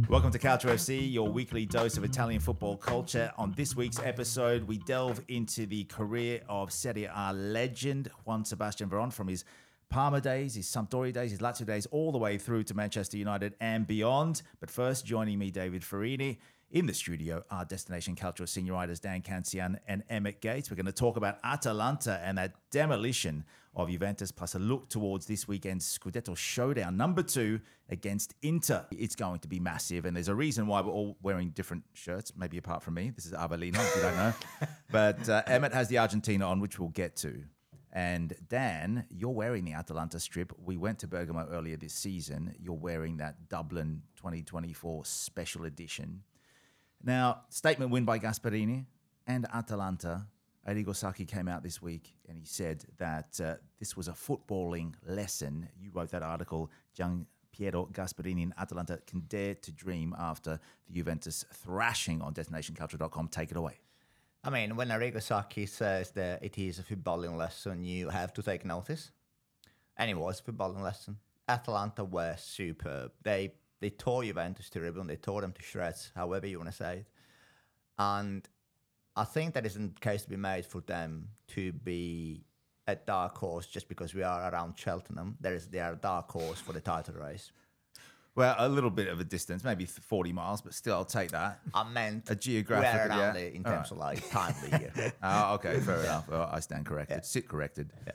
Welcome to Calcio FC, your weekly dose of Italian football culture. On this week's episode, we delve into the career of Serie A legend Juan Sebastian Veron, from his Parma days, his Sampdoria days, his Lazio days, all the way through to Manchester United and beyond. But first, joining me, David Farini. In the studio, our Destination Calcio senior writers Dan Cancian and Emmett Gates. We're going to talk about Atalanta and that demolition of Juventus, plus a look towards this weekend's Scudetto showdown, number 2 against Inter. It's going to be massive, and there's a reason why we're all wearing different shirts, maybe apart from me. This is Avellino, if you don't know. But Emmett has the Argentina on, which we'll get to. And Dan, you're wearing the Atalanta strip. We went to Bergamo earlier this season. You're wearing that Dublin 2024 special edition. Now, statement win by Gasperini and Atalanta. Arrigo Sacchi came out this week and he said that this was a footballing lesson. You wrote that article, Gian Piero Gasperini and Atalanta can dare to dream after the Juventus thrashing on DestinationCalcio.com. Take it away. I mean, when Arrigo Sacchi says that it is a footballing lesson, you have to take notice. And it was a footballing lesson. Atalanta were superb. They tore Juventus to ribbon. They tore them to shreds, however you want to say it. And I think that isn't a case to be made for them to be a dark horse just because we are around Cheltenham. They are a dark horse for the title race. Well, a little bit of a distance, maybe 40 miles, but still, I'll take that. I meant a geographic, we're around it in terms of like time of the year. Oh, okay, fair enough. Well, I stand corrected. Yeah. Sit corrected. Yeah.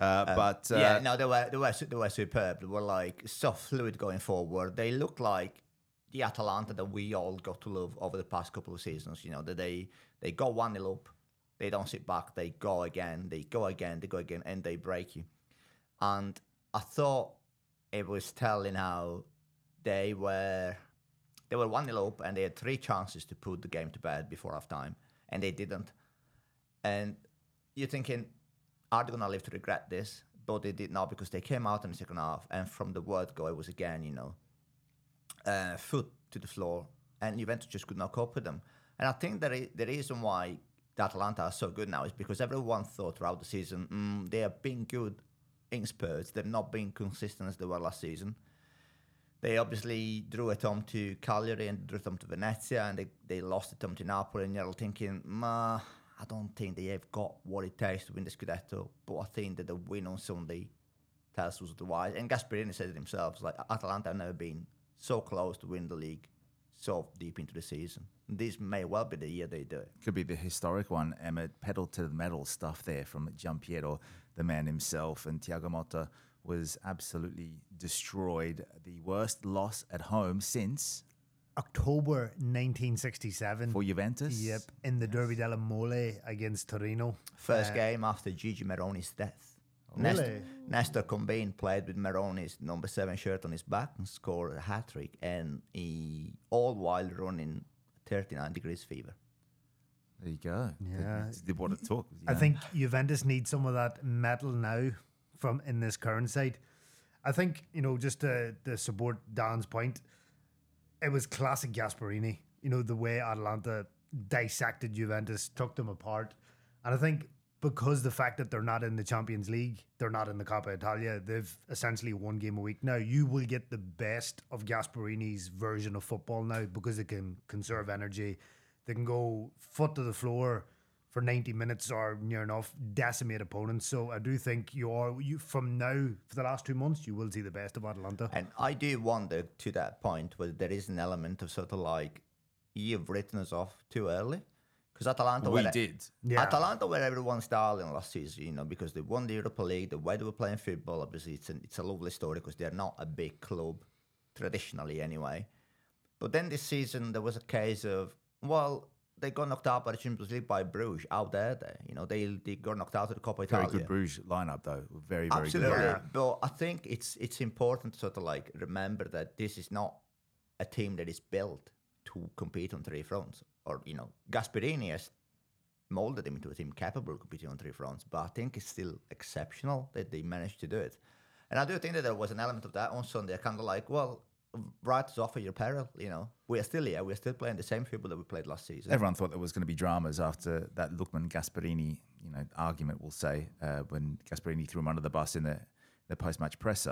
They were superb. They were like so fluid going forward. They looked like the Atalanta that we all got to love over the past couple of seasons. You know, that they go 1-0 up, they don't sit back, they go again, and they break you. And I thought it was telling how they were 1-0 up and they had 3 chances to put the game to bed before half-time, and they didn't. And you're thinking, are they going to live to regret this? But they did not, because they came out in the second half, and from the word go, it was again, foot to the floor, and Juventus just could not cope with them. And I think that the reason why the Atalanta are so good now is because everyone thought throughout the season, they have been good in spurts. They've not been consistent as they were last season. They obviously drew it home to Cagliari and drew it home to Venezia, and they lost it home to Napoli, and you're thinking, I don't think they have got what it takes to win the Scudetto, but I think that the win on Sunday tells us otherwise. And Gasperini said it himself, like Atalanta have never been so close to win the league so deep into the season. This may well be the year they do it. Could be the historic one, Emmett. Pedal to the metal stuff there from Gian Piero, the man himself, and Thiago Motta was absolutely destroyed. The worst loss at home since October 1967 for Juventus. Yep, in the Derby della Mole against Torino. First game after Gigi Meroni's death. Really? Nestor Combin played with Meroni's number 7 shirt on his back and scored a hat-trick, and he all while running 39 degrees fever. There you go. Yeah. They want to talk. I think Juventus needs some of that metal now from in this current side. I think, just to support Dan's point, it was classic Gasperini. The way Atalanta dissected Juventus, took them apart. And I think because the fact that they're not in the Champions League, they're not in the Coppa Italia, they've essentially 1 game a week. Now, you will get the best of Gasperini's version of football now because they can conserve energy. They can go foot to the floor for 90 minutes or near enough, decimate opponents. So I do think you from now, for the last 2 months, you will see the best of Atalanta. And I do wonder, to that point, whether there is an element of sort of like, you've written us off too early. Because Atalanta did. Yeah. Atalanta were everyone's darling last season, because they won the Europa League, the way they were playing football, obviously it's a lovely story because they're not a big club, traditionally anyway. But then this season, there was a case of, they got knocked out by the Champions League by Bruges out there. They got knocked out of the Coppa Italia. Very good Bruges lineup, though. Very, very Absolutely. good. Yeah. But I think it's important to sort of like remember that this is not a team that is built to compete on 3 fronts. Or, Gasperini has molded him into a team capable of competing on 3 fronts. But I think it's still exceptional that they managed to do it. And I do think that there was an element of that on Sunday. Kind of like, right us off at your peril, We are still here. We are still playing the same football that we played last season. Everyone thought there was going to be dramas after that Lookman-Gasperini, argument, we'll say, when Gasperini threw him under the bus in the post-match presser.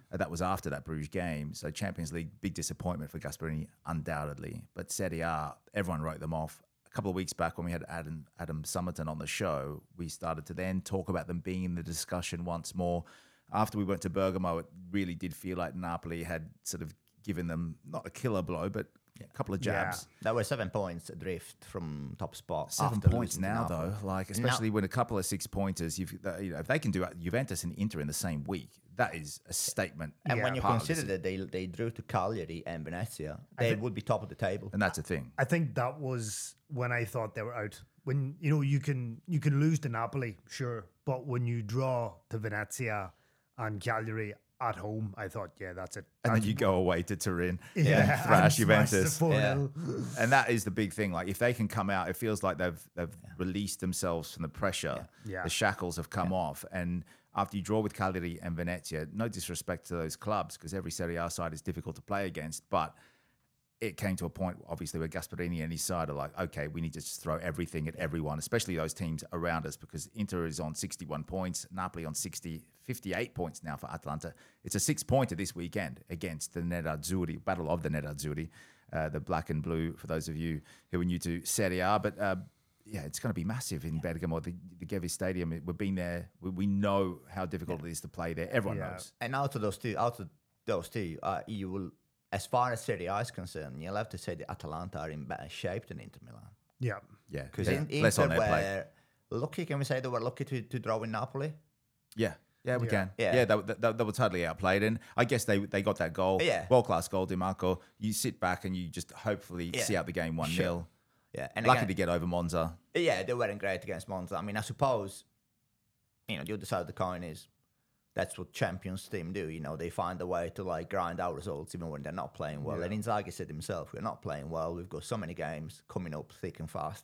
That was after that Bruges game. So Champions League, big disappointment for Gasperini, undoubtedly. But Serie A, everyone wrote them off. A couple of weeks back when we had Adam Summerton on the show, we started to then talk about them being in the discussion once more. After we went to Bergamo, it really did feel like Napoli had sort of given them, not a killer blow, but a couple of jabs. There were 7 points adrift from top spot. 7 after points losing to now, Napoli. though. Like, especially when a couple of 6-pointers, if they can do Juventus and Inter in the same week, that is a statement. And when you part of consider that they drew to Cagliari and Venezia, they would be top of the table. And that's a thing. I think that was when I thought they were out. When you can lose to Napoli, sure, but when you draw to Venezia and Cagliari at home, I thought, yeah, that's it. And then you go away to Turin and and thrash smash the Juventus. 4-0. And that is the big thing. Like, if they can come out, it feels like they've released themselves from the pressure. Yeah. The shackles have come off. And after you draw with Cagliari and Venezia, no disrespect to those clubs, because every Serie A side is difficult to play against, but it came to a point, obviously, where Gasperini and his side are like, okay, we need to just throw everything at everyone, especially those teams around us, because Inter is on 61 points, Napoli on 58 points now for Atalanta. It's a 6-pointer this weekend against the Nerazzurri, Battle of the Nerazzurri, the black and blue, for those of you who are new to Serie A. But yeah, it's going to be massive in Bergamo, the Gevi Stadium. We've been there. We know how difficult it is to play there. Everyone knows. And out of those two, you will, as far as Serie A is concerned, you'll have to say that Atalanta are in better shape than Inter Milan. Yeah. Yeah, Because less on Inter their plate. were lucky, can we say they were lucky to draw with Napoli? Yeah, we can. Yeah. Yeah, they were totally outplayed. And I guess they got that goal. Yeah. World-class goal, DiMarco. You sit back and you just hopefully see out the game 1-0. Sure. Yeah. And Lucky again, to get over Monza. yeah, they weren't great against Monza. I mean, I suppose, the other side of the coin is that's what champions team do. They find a way to like grind out results even when they're not playing well. And Inzaghi said himself, we're not playing well. We've got so many games coming up thick and fast.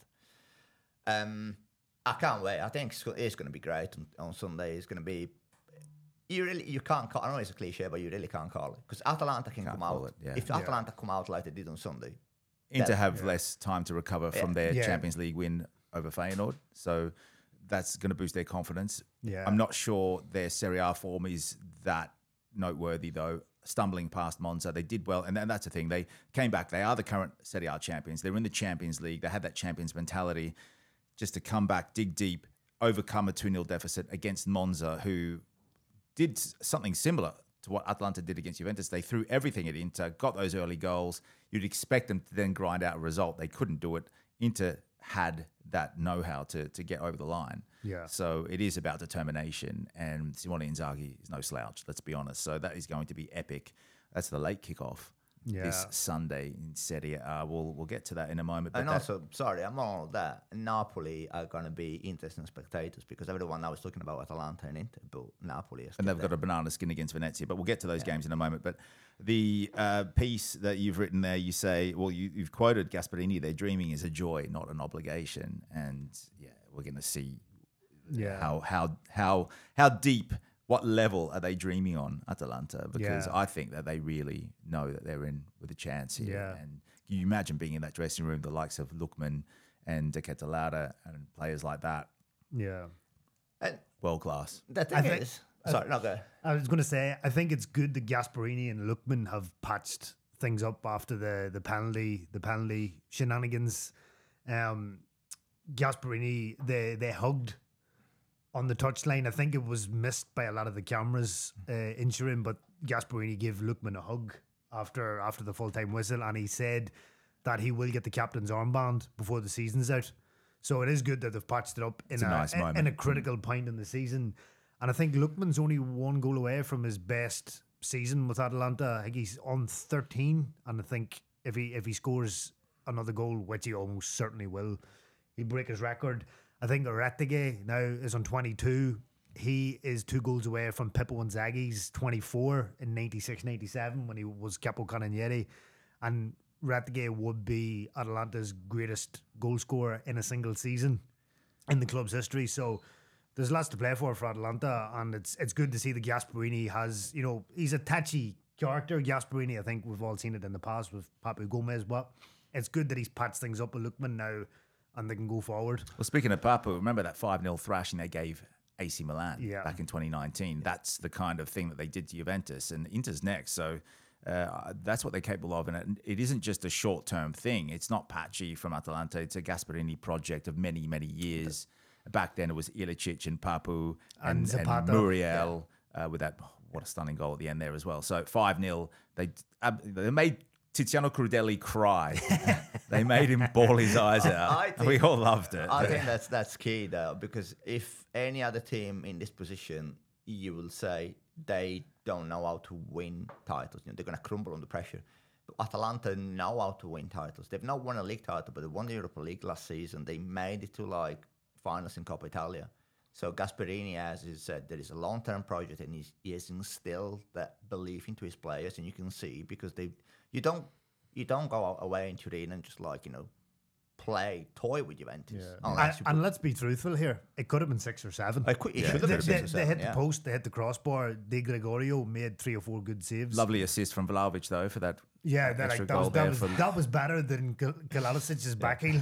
I can't wait. I think it's going to be great on Sunday. It's going to be. You can't call. I know it's a cliche, but you really can't call it because Atalanta can come call out. it, yeah. If Atalanta come out like they did on Sunday, Inter have less time to recover from their Yeah. Champions League win over Feyenoord. So that's going to boost their confidence. Yeah. I'm not sure their Serie A form is that noteworthy, though. Stumbling past Monza, they did well. And that's the thing. They came back. They are the current Serie A champions. They're in the Champions League. They had that champions mentality just to come back, dig deep, overcome a 2-0 deficit against Monza, who did something similar to what Atalanta did against Juventus. They threw everything at Inter, got those early goals. You'd expect them to then grind out a result. They couldn't do it. Inter had that know-how to get over the line. Yeah. So it is about determination, and Simone Inzaghi is no slouch, let's be honest. So that is going to be epic. That's the late kickoff this Sunday in Serie A. We'll get to that in a moment. But and also, sorry, I'm on all of that. Napoli are going to be interesting spectators because everyone now is talking about Atalanta and Inter, but Napoli is. And they've got a banana skin against Venezia, but we'll get to those games in a moment. But the piece that you've written there, you say, well, you've quoted Gasperini, their dreaming is a joy, not an obligation. And yeah, we're going to see how deep, what level are they dreaming on Atalanta? Because I think that they really know that they're in with a chance here. Yeah. And can you imagine being in that dressing room, the likes of Lookman and De Ketelaere and players like that? Yeah. And World class. the thing is, sorry, no, go ahead. I was going to say, I think it's good that Gasperini and Lookman have patched things up after the penalty shenanigans. Gasperini, they hugged on the touchline. I think it was missed by a lot of the cameras in Turin, but Gasperini gave Lookman a hug after the full-time whistle, and he said that he will get the captain's armband before the season's out. So it is good that they've patched it up in a nice moment. in a critical point in the season. And I think Lookman's only one goal away from his best season with Atalanta. I think he's on 13, and I think if he scores another goal, which he almost certainly will, he'll break his record. I think Orettege now is on 22. He is 2 goals away from Pippo Inzaghi's 24 in 96-97 when he was Capo Cannonieri. And Orettege would be Atalanta's greatest goal scorer in a single season in the club's history. So there's lots to play for Atalanta, and it's good to see that Gasperini has, he's a touchy character, Gasperini. I think we've all seen it in the past with Papu Gomez, but it's good that he's patched things up with Lookman now and they can go forward. Well, speaking of Papu, remember that 5-0 thrashing they gave AC Milan Yeah. back in 2019. That's the kind of thing that they did to Juventus, and Inter's next. So that's what they're capable of. And it isn't just a short-term thing. It's not patchy from Atalanta. It's a Gasperini project of many, many years. Back then, it was Ilicic and Papu and Zapata. Muriel with that, what a stunning goal at the end there as well. So 5-0. They made Tiziano Crudeli cry. They made him bawl his eyes out. We all loved it. I think that's key though, because if any other team in this position, you will say they don't know how to win titles. You know, they're going to crumble under pressure. But Atalanta know how to win titles. They've not won a league title, but they won the Europa League last season. They made it to like finals in Coppa Italia. So Gasperini, as he said, there is a long-term project, and he has instilled that belief into his players, and you can see because you don't go away in Turin and just like, you know, toy with Juventus. And let's be truthful here. It could have been 6 or 7. It should have been 6 or 7. They hit the post, they hit the crossbar. De Gregorio made 3 or 4 good saves. Lovely assist from Vlahovic though for that. Yeah, extra goal that was better than Kalalicic's back heel.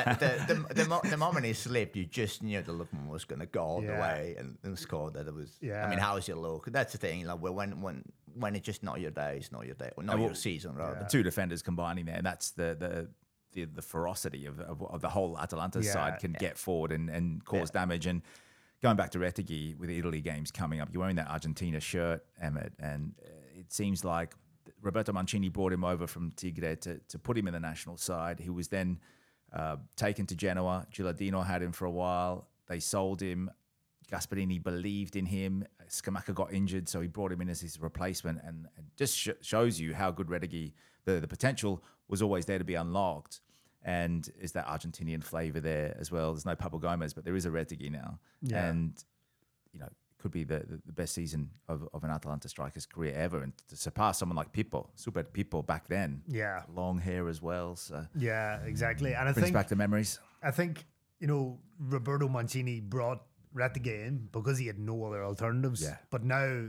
The moment he slipped, you just knew the Lookman was going to go all the way and score. That it was. Yeah. I mean, how is your look? That's the thing. Like when it's just not your day, it's not your day, or not your season, rather. Two defenders combining there, and that's the ferocity of the whole Atalanta side can get forward and cause damage. And going back to Retegui with the Italy games coming up, you're wearing that Argentina shirt, Emmett, and it seems like Roberto Mancini brought him over from Tigre to put him in the national side. He was then taken to Genoa. Gilardino had him for a while. They sold him. Gasperini believed in him. Scamacca got injured, so he brought him in as his replacement, and just shows you how good Retegui, the potential was always there to be unlocked. And is that Argentinian flavor there as well? There's no Pablo Gomez, but there is a Retegui now. Yeah. And, you know, could be the best season of an Atalanta striker's career ever. And to surpass someone like Pippo, Super Pippo back then. Yeah. Long hair as well. So yeah, exactly. And I brings think back the memories. I think, you know, Roberto Mancini brought Retegui in because he had no other alternatives. Yeah. But now,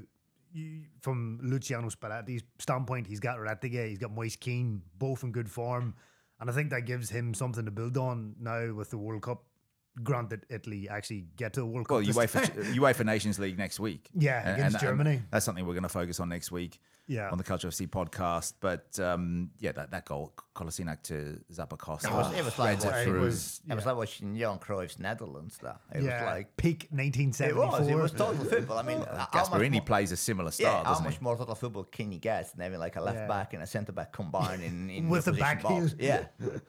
from Luciano Spalletti's standpoint, he's got Retegui, he's got Moise Kean, both in good form. And I think that gives him something to build on now with the World Cup. Granted, Italy actually get to the World Cup. Well, UEFA Nations League next week. Yeah, against Germany. And that's something we're going to focus on next week on the Culture FC podcast. But that goal, Kolasinac to Zappacosta. It was like watching Johan Cruyff's Netherlands. It was like peak 1974. It was total football. I mean, Gasperini plays a similar style, doesn't how much more total football can you get than having like a left back and a centre back combined in with the back heel? Yeah.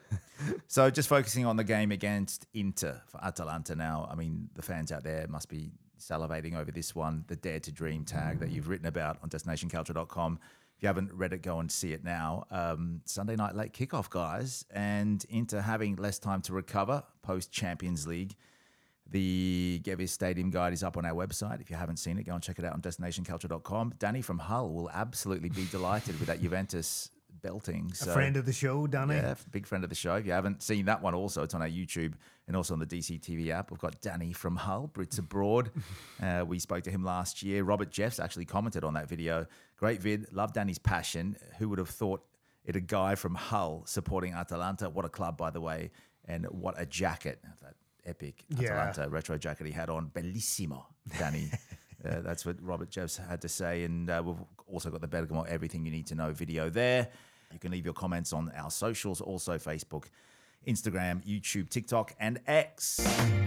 So just focusing on the game against Inter for Atalanta now. I mean, the fans out there must be salivating over this one, the Dare to Dream tag that you've written about on destinationculture.com. If you haven't read it, go and see it now. Sunday night late kickoff, guys, and Inter having less time to recover post-Champions League. The Geviz Stadium Guide is up on our website. If you haven't seen it, go and check it out on destinationculture.com. Danny from Hull will absolutely be delighted with that Juventus belting. So, a friend of the show, Danny. Yeah, big friend of the show. If you haven't seen that one also, it's on our YouTube and also on the DCTV app. We've got Danny from Hull, Brits Abroad. We spoke to him last year. Robert Jeffs actually commented on that video. Great vid. Love Danny's passion. Who would have thought it a guy from Hull supporting Atalanta? What a club, by the way. And what a jacket. That epic Atalanta retro jacket he had on. Bellissimo, Danny. That's what Robert Jeffs had to say. And we've also got the Bergamo Everything You Need to Know video there. You can leave your comments on our socials, also Facebook, Instagram, YouTube, TikTok, and X.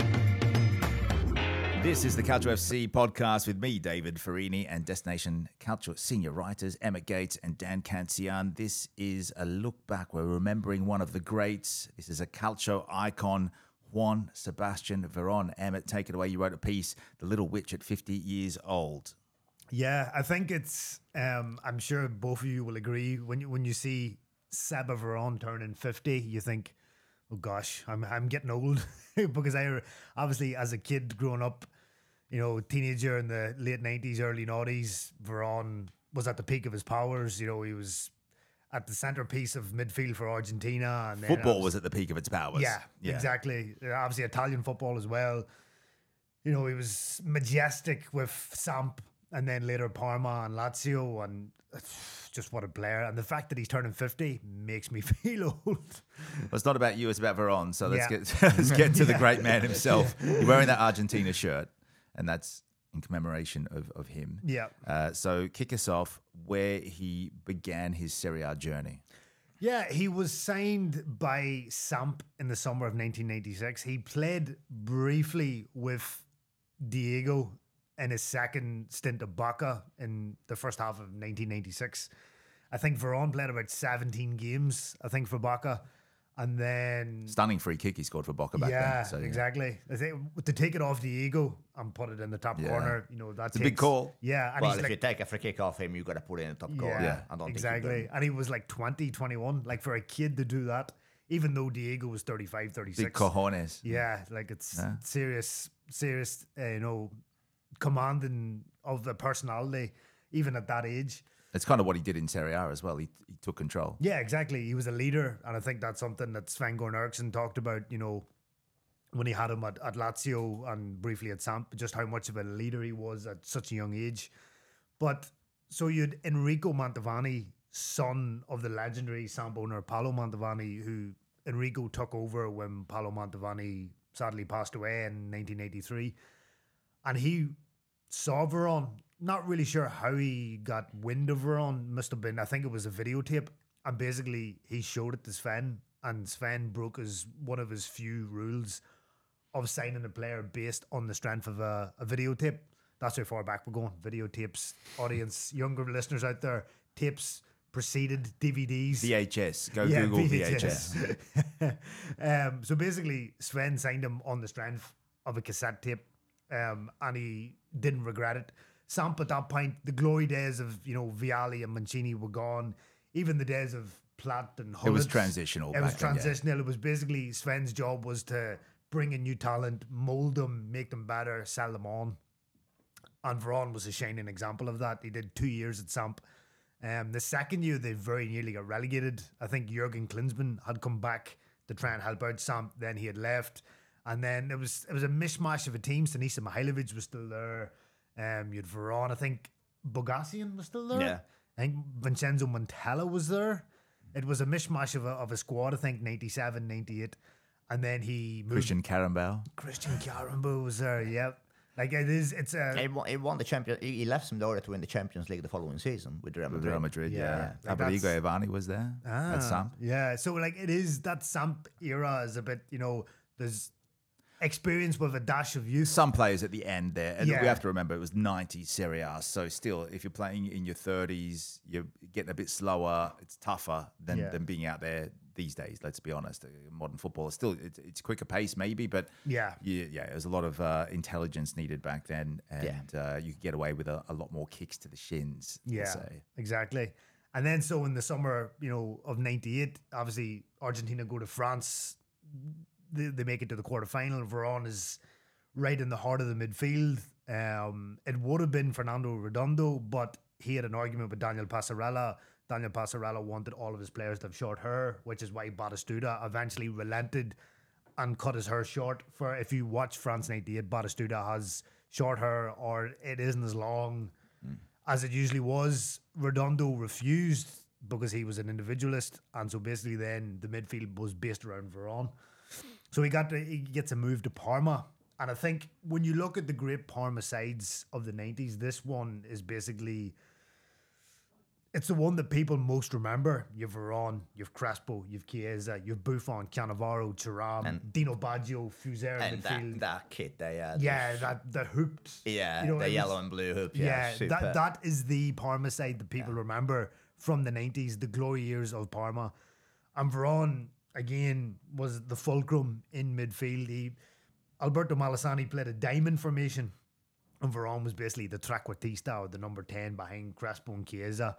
This is the Culture FC podcast with me, David Farini, and Destination Culture senior writers, Emmett Gates and Dan Cancian. This is a look back. We're remembering one of the greats. This is a Calcio icon, Juan Sebastian Veron. Emmett, take it away. You wrote a piece, The Little Witch at 50 years old. Yeah, I think it's, I'm sure both of you will agree, when you see Seba Veron turning 50, you think, oh gosh, I'm getting old. Because I obviously, as a kid growing up, you know, teenager in the late 90s, early 90s, Veron was at the peak of his powers. You know, he was at the centerpiece of midfield for Argentina. And football was at the peak of its powers. Yeah, exactly. Obviously, Italian football as well. You know, he was majestic with Samp, and then later Parma and Lazio, and just what a player. And the fact that he's turning 50 makes me feel old. Well, it's not about you, it's about Veron. So let's get to the great man himself. You're wearing that Argentina shirt. and that's in commemoration of him. Yeah. So kick us off where he began his Serie A journey. Yeah, he was signed by Samp in the summer of 1996. He played briefly with Diego in his second stint at Boca in the first half of 1996. I think Veron played about 17 games, I think, for Boca. And then... Stunning free kick he scored for Boca back then. So, exactly. I think to take it off Diego and put it in the top corner, that's a big call. Yeah. And well, he's if like, you take a free kick off him, you got to put it in the top corner. Yeah, I don't exactly. think And he was like 20, 21. Like for a kid to do that, even though Diego was 35, 36. Big cojones. Yeah, like it's serious, commanding of the personality, even at that age. It's kind of what he did in Serie A as well. He took control. Yeah, exactly. He was a leader. And I think that's something that Sven-Goran Eriksson talked about, when he had him at Lazio and briefly at Samp, just how much of a leader he was at such a young age. But so you had Enrico Mantovani, son of the legendary Samp owner Paolo Mantovani, who Enrico took over when Paolo Mantovani sadly passed away in 1983. And he saw Veron. Not really sure how he got wind of Veron. Must have been, I think it was a videotape. And basically, he showed it to Sven. And Sven broke one of his few rules of signing a player based on the strength of a videotape. That's how far back we're going. Videotapes, audience, younger listeners out there, tapes preceded DVDs. VHS. Google VHS. So basically, Sven signed him on the strength of a cassette tape. And he didn't regret it. Samp at that point, the glory days of, Vialli and Mancini were gone. Even the days of Platt and Hullett. It was transitional. It was back then, transitional. It was basically Sven's job was to bring in new talent, mold them, make them better, sell them on. And Veron was a shining example of that. He did 2 years at Samp. The second year, they very nearly got relegated. I think Jurgen Klinsmann had come back to try and help out Samp. Then he had left. And then it was a mishmash of a team. Sinisa Mihailovic was still there. You had Veron. I think Bogassian was still there. Yeah. I think Vincenzo Montella was there. It was a mishmash of a squad, I think, 97, 98. And then he moved. Christian Karambou was there, yep. Like it's a... He won the Champions. He left Sampdoria to win the Champions League the following season with Real Madrid. Real Madrid, yeah. Like Rodrigo Ivani was there at Samp. Yeah, so like it is, that Samp era is a bit, there's experience with a dash of youth. Some players at the end there, and Yeah. we have to remember it was 90 Serie A, so still, if you're playing in your 30s, you're getting a bit slower, it's tougher than being out there these days, let's be honest. Modern football is still, it's quicker pace maybe, but there's a lot of intelligence needed back then, and you could get away with a lot more kicks to the shins. Yeah, I'd say. exactly. And then so in the summer, of 98, obviously Argentina go to France. They make it to the quarterfinal. Veron is right in the heart of the midfield. It would have been Fernando Redondo, but he had an argument with Daniel Passarella. Daniel Passarella wanted all of his players to have short hair, which is why Batistuta eventually relented and cut his hair short. For if you watch France 98, Batistuta has short hair, or it isn't as long as it usually was. Redondo refused because he was an individualist, and so basically then the midfield was based around Veron. So he gets a move to Parma. And I think when you look at the great Parma sides of the 90s, this one is basically, it's the one that people most remember. You've Veron, you've Crespo, you've Chiesa, you've Buffon, Cannavaro, Thuram, Dino Baggio, Fusera in And midfield. that kit they had. The hooped. Yeah, it the was- yellow and blue hoop. Yeah, super. that is the Parma side that people remember from the 90s, the glory years of Parma. And Veron, again, was the fulcrum in midfield. Alberto Malassani played a diamond formation, and Veron was basically the trequartista, or the number 10 behind Crespo and Chiesa.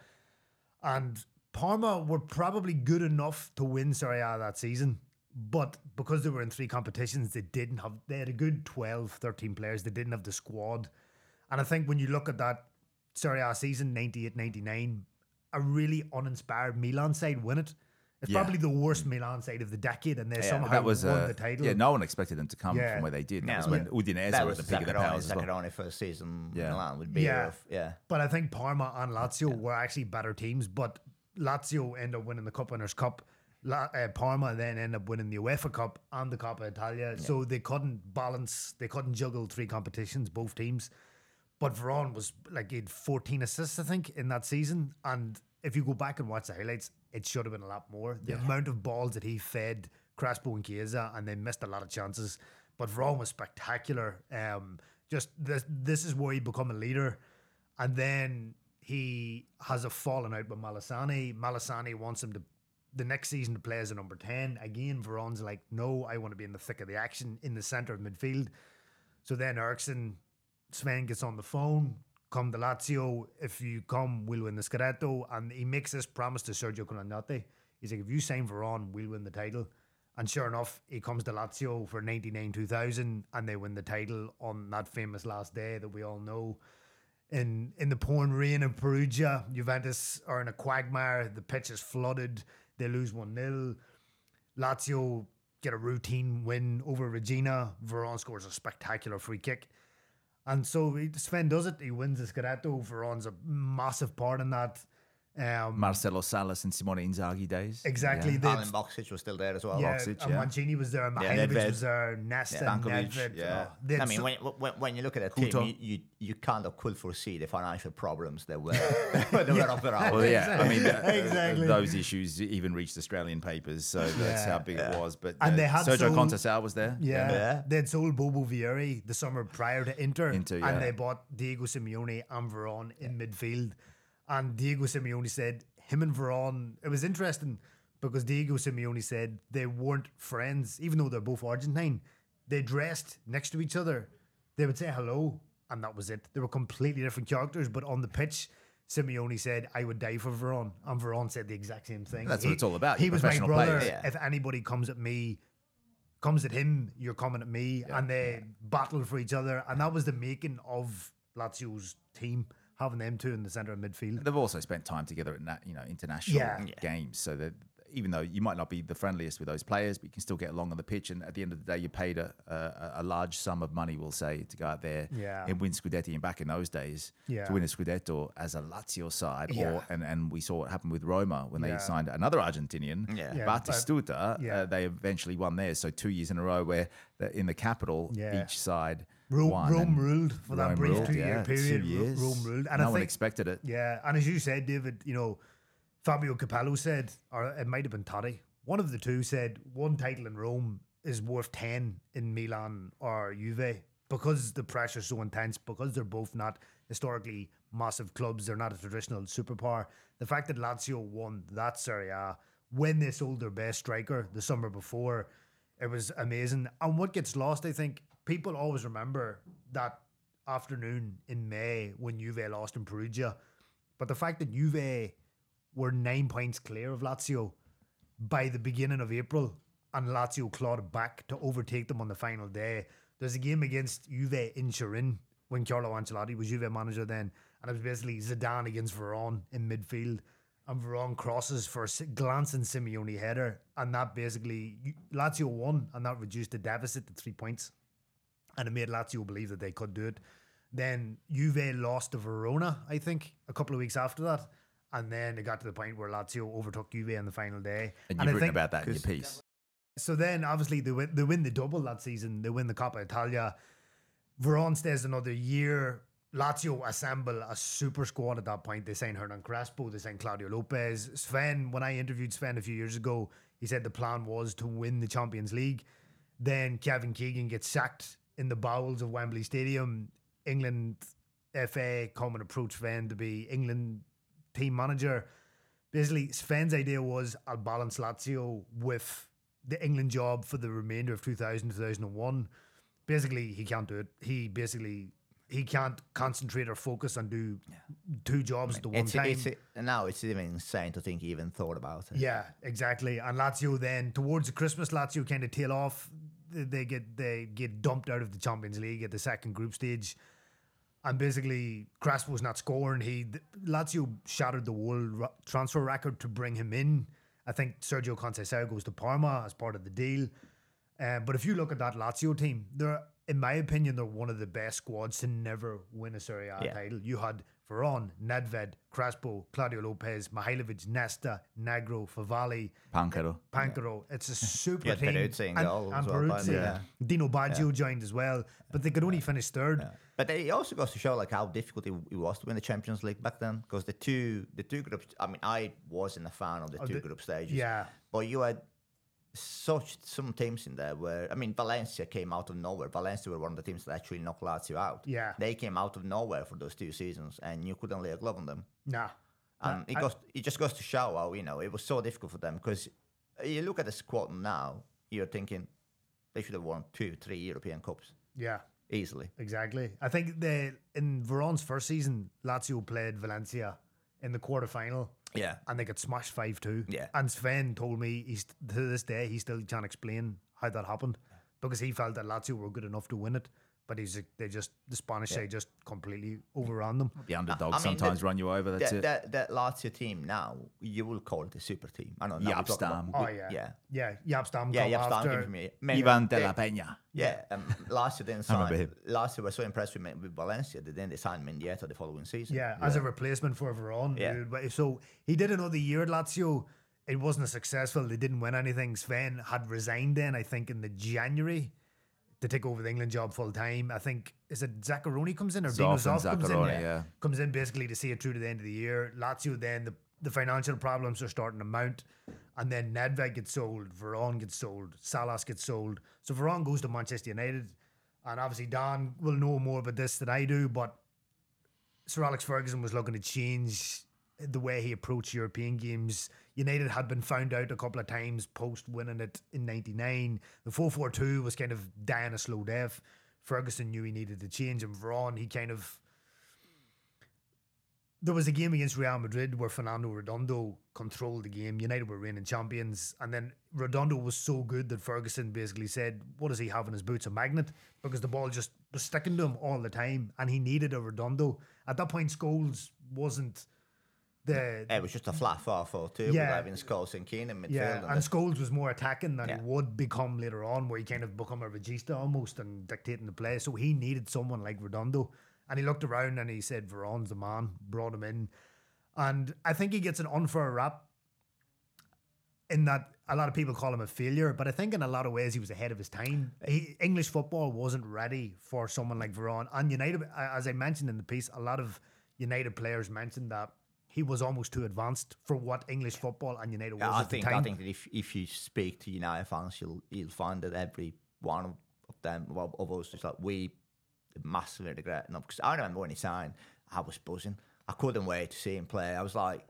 And Parma were probably good enough to win Serie A that season, but because they were in 3 competitions, they had a good 12, 13 players. They didn't have the squad. And I think when you look at that Serie A season, 98, 99, a really uninspired Milan side win it. It's probably the worst Milan side of the decade, and they somehow that was won the title. Yeah, no one expected them to come from where they did. That was when Udinese that were was at the peak of their powers as well. Zaccheroni first season. Yeah. Milan would be Yeah. But I think Parma and Lazio were actually better teams, but Lazio ended up winning the Cup Winners' Cup. Parma then ended up winning the UEFA Cup and the Coppa Italia, so they couldn't juggle 3 competitions, both teams. But Veron was like, he had 14 assists, I think, in that season. And if you go back and watch the highlights, it should have been a lot more. The amount of balls that he fed Crespo and Chiesa, and they missed a lot of chances. But Veron was spectacular. Just this is where he become a leader. And then he has a falling out with Malasani. Malasani wants him to the next season to play as a number 10. Again, Veron's like, no, I want to be in the thick of the action in the centre of midfield. So then Sven gets on the phone, come to Lazio. If you come, we'll win the Scudetto. And he makes this promise to Sergio Colagnate. He's like, if you sign Veron, we'll win the title. And sure enough, he comes to Lazio for 99-2000 and they win the title on that famous last day that we all know. In the pouring rain in Perugia, Juventus are in a quagmire. The pitch is flooded. They lose 1-0. Lazio get a routine win over Regina. Veron scores a spectacular free kick. And so Sven does it. He wins the Scudetto. Veron's a massive part in that. Marcelo Salas and Simone Inzaghi days. Exactly. Yeah. Alan Boksic was still there as well. Yeah, Boksic, and Mancini was there. Mihailovic was there. Nesta, Stankovic. Nedved. Yeah. Oh, I mean, when you look at a team, you kind of could foresee the financial problems that were up around. Well, yeah, I mean, Exactly. those issues even reached Australian papers, so that's how big it was. But And they had Sergio sold- Conceição was there. Yeah. They'd sold Bobo Vieri the summer prior to Inter, yeah. and they bought Diego Simeone and Veron in midfield. And Diego Simeone said him and Veron, it was interesting because Diego Simeone said they weren't friends, even though they're both Argentine. They dressed next to each other. They would say hello, and that was it. They were completely different characters, but on the pitch, Simeone said, I would die for Veron. And Veron said the exact same thing. That's what it's all about. He You're was my professional brother. players. If anybody comes at him, you're coming at me. And they battled for each other. And that was the making of Lazio's team, having them two in the centre of midfield. They've also spent time together at international Yeah. games, so that even though you might not be the friendliest with those players, but you can still get along on the pitch. And at the end of the day, you paid a large sum of money, we'll say, to go out there and win Scudetti. And back in those days, to win a Scudetto as a Lazio side, and we saw what happened with Roma when they signed another Argentinian, Batistuta. They eventually won theirs. So 2 years in a row where in the capital, each side won. Rome ruled for that brief ruled, 2-year period. 2 years. Rome ruled. And No one expected it. Yeah, and as you said, David, Fabio Capello said, or it might have been Totti, one of the two said, one title in Rome is worth 10 in Milan or Juve because the pressure's so intense, because they're both not historically massive clubs, they're not a traditional superpower. The fact that Lazio won that Serie A when they sold their best striker the summer before, it was amazing. And what gets lost, I think, people always remember that afternoon in May when Juve lost in Perugia. But the fact that Juve were 9 points clear of Lazio by the beginning of April and Lazio clawed back to overtake them on the final day. There's a game against Juve in Turin when Carlo Ancelotti was Juve manager then, and it was basically Zidane against Veron in midfield, and Veron crosses for a glancing Simeone header, and that basically, Lazio won, and that reduced the deficit to 3 points. And it made Lazio believe that they could do it. Then Juve lost to Verona, I think, a couple of weeks after that. And then it got to the point where Lazio overtook Juve on the final day. And you've written about that in your piece. So then, obviously, they win the double that season. They win the Coppa Italia. Veron stays another year. Lazio assemble a super squad at that point. They sign Hernan Crespo. They sign Claudio Lopez. Sven, when I interviewed Sven a few years ago, he said the plan was to win the Champions League. Then Kevin Keegan gets sacked in the bowels of Wembley Stadium. England FA come and approach Sven to be England team manager. Basically, Sven's idea was I'll balance Lazio with the England job for the remainder of 2000-2001. Basically, he can't do it. He can't concentrate or focus on do two jobs at the one time. Now it's even insane to think he even thought about it. Yeah, exactly. And Lazio then, towards the Christmas, Lazio kind of tail off. They get dumped out of the Champions League at the second group stage. And basically, Crespo's not scoring. Lazio shattered the world transfer record to bring him in. I think Sergio Conceição goes to Parma as part of the deal. But if you look at that Lazio team, in my opinion, they're one of the best squads to never win a Serie A title. You had Veron, Nedved, Crespo, Claudio Lopez, Mihailovic, Nesta, Negro, Favali, Pancaro. It's a super Yeah, team. Peruzzi in goal as well, Peruzzi. yeah. Dino Baggio joined as well, but they could only finish third. But it also goes to show like how difficult it was to win the Champions League back then, because the two groups. I mean, I wasn't a fan of the two group stages. Yeah. But you had some teams in there where, I mean, Valencia came out of nowhere. Valencia were one of the teams that actually knocked Lazio out. Yeah. They came out of nowhere for those 2 seasons, and you couldn't lay a glove on them. Nah. And it just goes to show how, it was so difficult for them, because you look at the squad now, you're thinking they should have won 2-3 European Cups. Yeah. Easily. Exactly. I think in Veron's first season, Lazio played Valencia in the quarterfinal. Yeah. And they got smashed 5-2. Yeah. And Sven told me to this day he still can't explain how that happened, because he felt that Lazio were good enough to win it. But the Spanish side just completely overran them. The underdogs sometimes run you over. That's it. That Lazio team now, you will call it a super team. I don't know. Yapstam. Oh, yeah. Yeah, Yapstam. Yeah, Yapstam after. came from me. Ivan de la Peña. Yeah, Lazio didn't remember sign. him. Lazio were so impressed with Valencia that then they signed Mendieta the following season. Yeah, as a replacement for Veron. Yeah. So he did another year at Lazio. It wasn't successful. They didn't win anything. Sven had resigned then, I think, in the January to take over the England job full time. I think, is it Zaccaroni comes in or Dino Zoff comes in? Yeah. Comes in basically to see it through to the end of the year. Lazio then, the financial problems are starting to mount. And then Nedved gets sold, Veron gets sold, Salas gets sold. So Veron goes to Manchester United. And obviously Dan will know more about this than I do, but Sir Alex Ferguson was looking to change the way he approached European games. United had been found out a couple of times post winning it in '99. The 4-4-2 was kind of dying a slow death. Ferguson knew he needed to change, and Veron, there was a game against Real Madrid where Fernando Redondo controlled the game. United were reigning champions, and then Redondo was so good that Ferguson basically said, what does he have in his boots? A magnet? Because the ball just was sticking to him all the time, and he needed a Redondo. At that point, Scholes wasn't it was just a flat 4-4-2 with having Scholes and Keane in midfield. Yeah, and Scholes was more attacking than he would become later on, where he kind of become a regista almost and dictating the play. So he needed someone like Redondo. And he looked around and he said, Veron's the man, brought him in. And I think he gets an unfair rap in that a lot of people call him a failure, but I think in a lot of ways he was ahead of his time. English football wasn't ready for someone like Veron. And United, as I mentioned in the piece, a lot of United players mentioned that he was almost too advanced for what English football and United was at the time. I think that if you speak to United fans, you'll find that every one of them, of us, is like, we massively regret. No, because I remember when he signed, I was buzzing. I couldn't wait to see him play. I was like,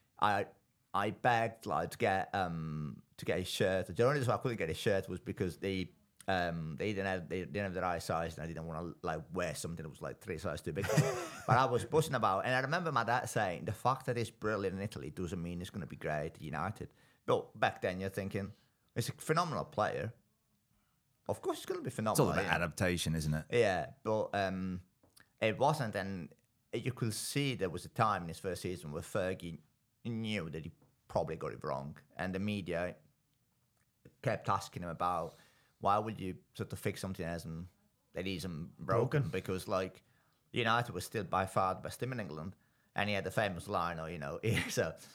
I begged like to get his shirt. The only reason why I couldn't get his shirt was because they didn't have the right size, and I didn't want to like wear something that was like 3 sizes too big. But I was buzzing about, and I remember my dad saying, the fact that he's brilliant in Italy doesn't mean it's going to be great at United. But back then, you're thinking, it's a phenomenal player. Of course, it's going to be phenomenal. It's all about adaptation, isn't it? Yeah, but it wasn't, and you could see there was a time in his first season where Fergie knew that he probably got it wrong, and the media kept asking him about, why would you sort of fix something that isn't broken? Because like United was still by far the best team in England, and he had the famous line, he's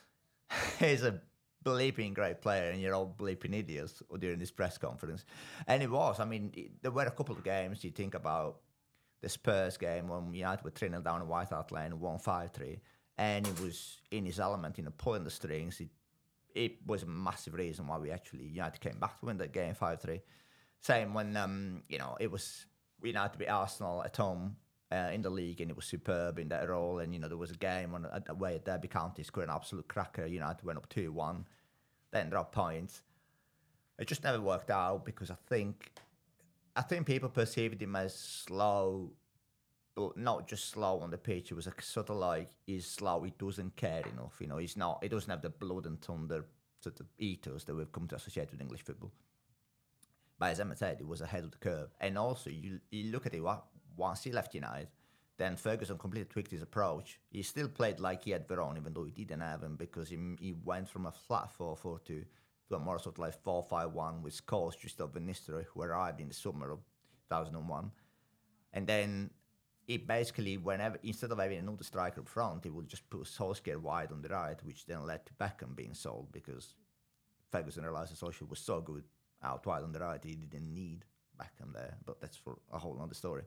a bleeping great player, and you're all bleeping idiots during this press conference. And it was. I mean, there were a couple of games. You think about the Spurs game when United were 3-0 down at White Hart Lane, 1-5-3, and he was in his element, pulling the strings. It was a massive reason why United came back to win that game 5-3. Same when it was United to beat Arsenal at home in the league, and it was superb in that role. And there was a game away at Derby County, scored an absolute cracker. United went up 2-1, then dropped points. It just never worked out because I think people perceived him as slow, but not just slow on the pitch. It was sort of like he's slow. He doesn't care enough. He's not. He doesn't have the blood and thunder sort of ethos that we've come to associate with English football. But as Emma said, it was ahead of the curve. And also, you look at it, once he left United, then Ferguson completely tweaked his approach. He still played like he had Veron, even though he didn't have him, because he went from a flat 4-4-2 to a more sort of like 4-5-1 with Scholes, Christoph Van Nistelrooy, who arrived in the summer of 2001. And then he basically, whenever, instead of having another striker up front, he would just put Solskjaer wide on the right, which then led to Beckham being sold because Ferguson realized that Solskjaer was so good out wide on the right, he didn't need Beckham there. But that's for a whole other story.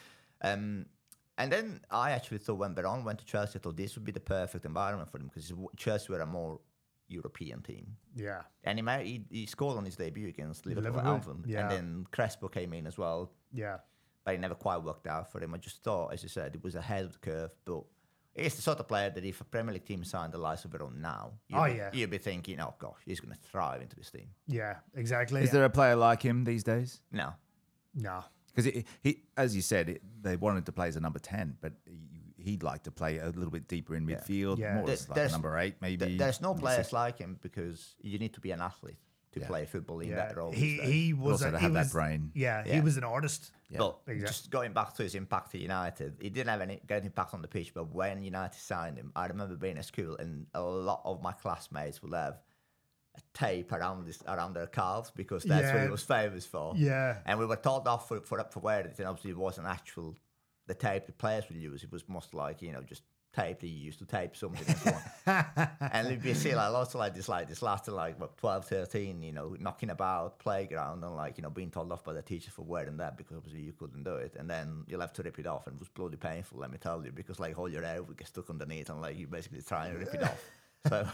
And then I actually thought when Veron went to Chelsea, I thought this would be the perfect environment for him because Chelsea were a more European team. Yeah. And he scored on his debut against Liverpool at Anfield. Yeah. And then Crespo came in as well. Yeah. But it never quite worked out for him. I just thought, as you said, it was ahead of the curve. But he's the sort of player that if a Premier League team signed the likes of Veron now, you'd be thinking, oh gosh, he's going to thrive into this team. Yeah, exactly. Is there a player like him these days? No. No. Because he, as you said, they wanted to play as a number 10, but he'd like to play a little bit deeper in midfield, Yeah. more as like a number 8, maybe. There's no players like him because you need to be an athlete to play football in that role. He was also to have that brain. Yeah, he was an artist. Yeah. But Exactly. just going back to his impact at United, he didn't have any great impact on the pitch. But when United signed him, I remember being at school and a lot of my classmates would have a tape around their calves because that's what he was famous for. Yeah. And we were told off for wearing it, and obviously it wasn't the tape the players would use. It was most like just tape that you used to tape something and so on. And you see lots of this lasted 12, 13, knocking about playground and being told off by the teachers for wearing that because obviously you couldn't do it. And then you'll have to rip it off and it was bloody painful, let me tell you, because all your hair would get stuck underneath and you basically try and rip it off. So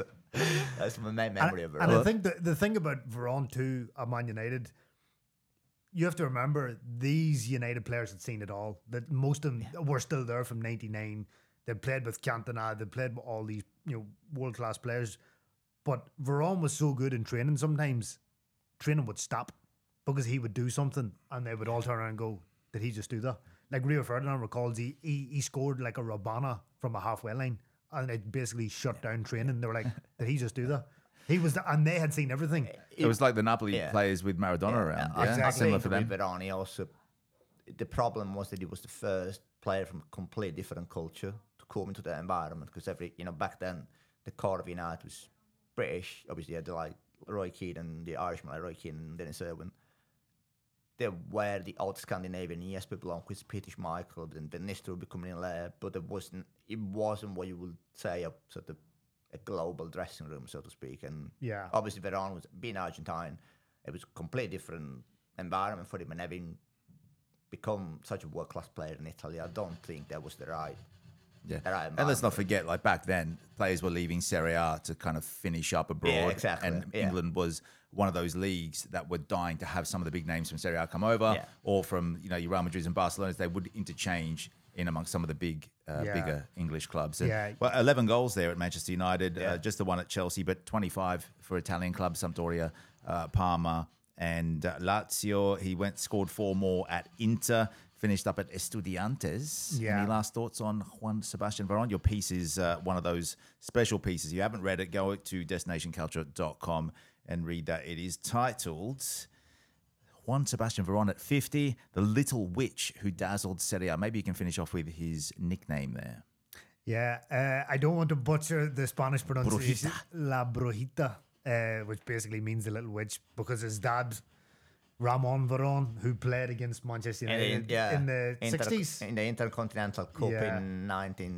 that's my main memory of it. And I think the thing about Veron too at Man United, you have to remember these United players had seen it all. That most of them were still there from '99. They played with Cantona. They played with all these world class players. But Veron was so good in training. Sometimes training would stop because he would do something, and they would all turn around and go, "Did he just do that?" Like Rio Ferdinand recalls, he scored like a Rabana from a halfway line, and it basically shut down training. They were like, "Did he just do that?" He was, and they had seen everything. It was like the Napoli players with Maradona around. Yeah, Exactly. similar for them. Veron, he also, the problem was that he was the first player from a completely different culture to come into the environment because back then the core of United was British. Obviously, you had Roy Keane and the Irishman like Roy Keane and Dennis Irwin. They were the old Scandinavian Jesper Blomqvist, Peter Schmeichel, and Van Nistelrooy coming in there, but it wasn't what you would say a sort of a global dressing room, so to speak. And obviously Veron was being Argentine. It was a completely different environment for him, and having become such a world-class player in Italy, I don't think that was the right. Yeah, and let's not forget, back then, players were leaving Serie A to kind of finish up abroad. Yeah, exactly. And England was one of those leagues that were dying to have some of the big names from Serie A come over, or from your Real Madrids and Barcelonas. They would interchange in amongst some of the bigger English clubs. And, 11 goals there at Manchester United, just the one at Chelsea, but 25 for Italian clubs, Sampdoria, Parma, and Lazio. He scored 4 more at Inter. Finished up at Estudiantes. Yeah. Any last thoughts on Juan Sebastian Veron? Your piece is one of those special pieces. If you haven't read it, go to destinationculture.com and read that. It is titled Juan Sebastian Veron at 50, the little witch who dazzled Serie A. Maybe you can finish off with his nickname there. Yeah, I don't want to butcher the Spanish pronunciation. La Brujita, which basically means the little witch, because his dad, Ramon Veron, who played against Manchester United in the 60s. In the Intercontinental Cup in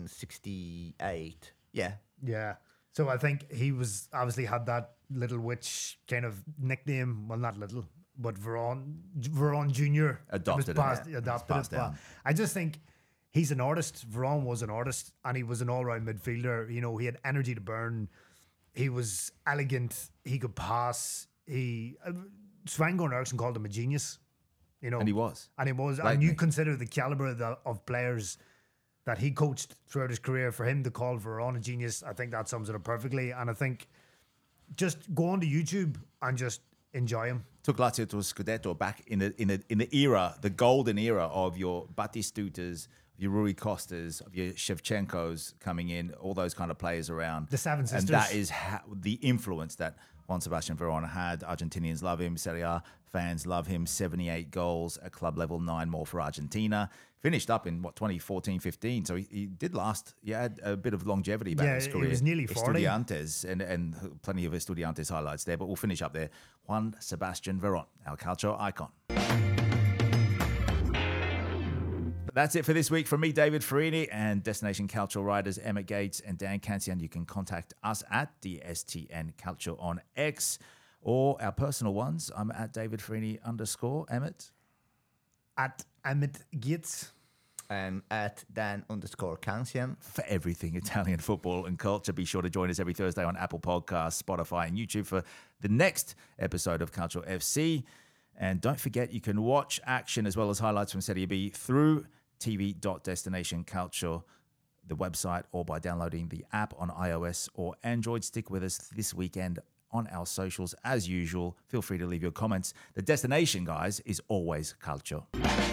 1968. Yeah. Yeah. So I think he was obviously had that little witch kind of nickname. Well, not little, but Veron Jr. Adopted it. I just think he's an artist. Veron was an artist, and he was an all-round midfielder. He had energy to burn. He was elegant. He could pass. Sven-Goran Eriksson called him a genius, And he was. And you consider the caliber of players that he coached throughout his career. For him to call Veron a genius, I think that sums it up perfectly. And I think just go on to YouTube and just enjoy him. Took Lazio to a Scudetto back in the era, the golden era of your Batistutas, your Rui Costas, of your Shevchenkos coming in, all those kind of players around. The Seven Sisters. And that is the influence that Juan Sebastian Veron had. Argentinians love him. Serie A fans love him. 78 goals at club level, 9 more for Argentina. Finished up in 2014-15. So he did last. He had a bit of longevity back in his career. He was nearly 40. Estudiantes and plenty of Estudiantes highlights there. But we'll finish up there. Juan Sebastian Veron, our cultural icon. That's it for this week from me, David Farini, and Destination Culture writers Emmett Gates and Dan Cancian. You can contact us at DSTN Culture on X or our personal ones. I'm at David Farini _ Emmett. At Emmett Gates. At Dan_Cancian. For everything Italian football and culture, be sure to join us every Thursday on Apple Podcasts, Spotify, and YouTube for the next episode of Culture FC. And don't forget, you can watch action as well as highlights from Serie B through tv.destinationculture, the website, or by downloading the app on iOS or Android. Stick with us this weekend on our socials as usual. Feel free to leave your comments. The destination, guys, is always culture.